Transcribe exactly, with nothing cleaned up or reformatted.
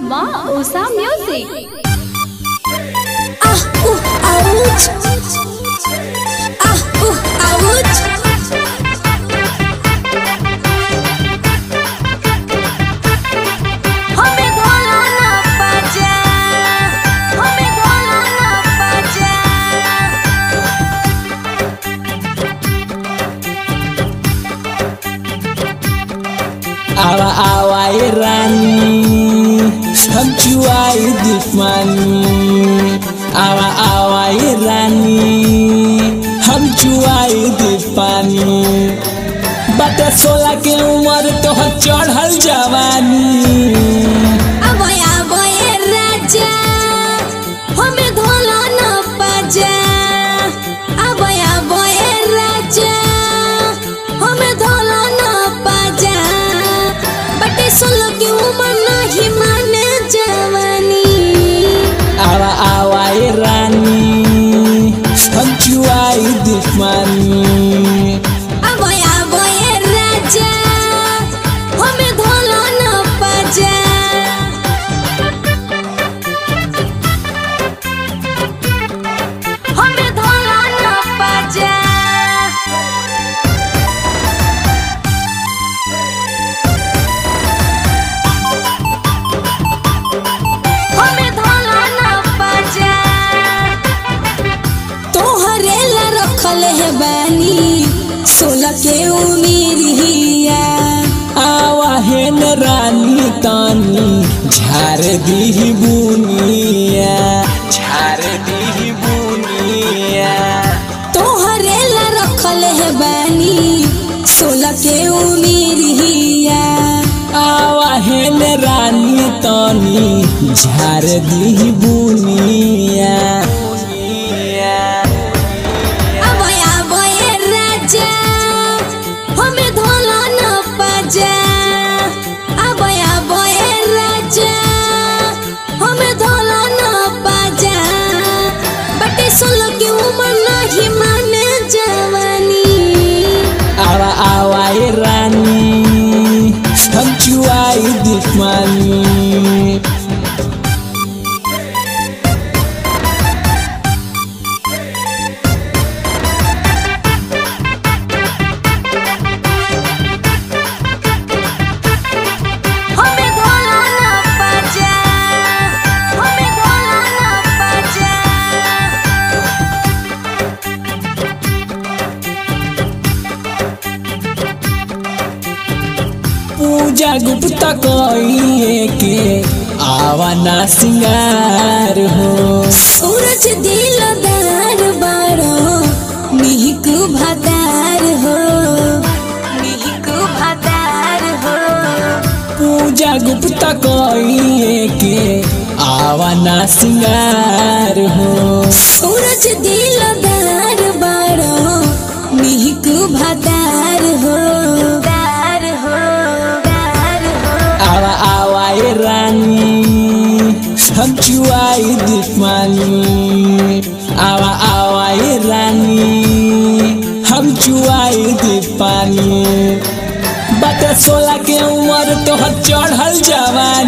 माँ Usha music. Ah, uh, ouch. Ah, uh, ouch. हमें धोला ना पाजा, हमें धोला ना पाजा। आवा आवा ये रानी हम चुआई दुश्मनी। आवा आवा ये रानी हम चुआई दुश्मनी। बटे सोलह के उम्र तो चढ़ल जवानी। अबोय अबोय राजा, हमें धोला ना पाजा। अबोय अबोय राजा, हमें धोला ना पाजा। बटे सोलह की उम्र नहीं माने जवानी। आवा आवा ये रानी हम चुआई दुश्मनी। अबोय अबोय राजा, हमें धोला ना पाजा। हमें धोला ना पाजा। हमें धोला ना पाजा। तोहरे ला रखल है बानी सोलह के उमिरिया। आवा है न रानी तानी झार दी बुनिया। झार दी बुनिया। तोहरे ला रखल है बानी सोलह के उमिरिया। आवा है न रानी तानी झार दी बुनिया। अबोय अबोय राजा, हमें धोला ना पाजा। अबोय अबोय राजा, हमें धोला ना पाजा। बटे सोलह की उम्र नहीं माने जवानी। आवा आवा ये रानी हम चुआई दुश्मनी। हमें धोला ना पाजा। हमें धोला ना पाजा। पूजा गुप्ता कइए के आवा ना सिंगार हो। सूरज दिलदार बारो मिहिक भातार हो। मिहिक भातार हो। पूजा गुप्ता कइए के आवा ना सिंगार हो। सूरज दिलदार बारो मिहिक भातार हो। दार हो, दार हो। आवा आवा ये रानी हम चुआई दुश्मनी। आवा आवा ये रानी हम चुआई दुश्मनी। बटे सोलह के उम्र तो चढ़ल जवानी।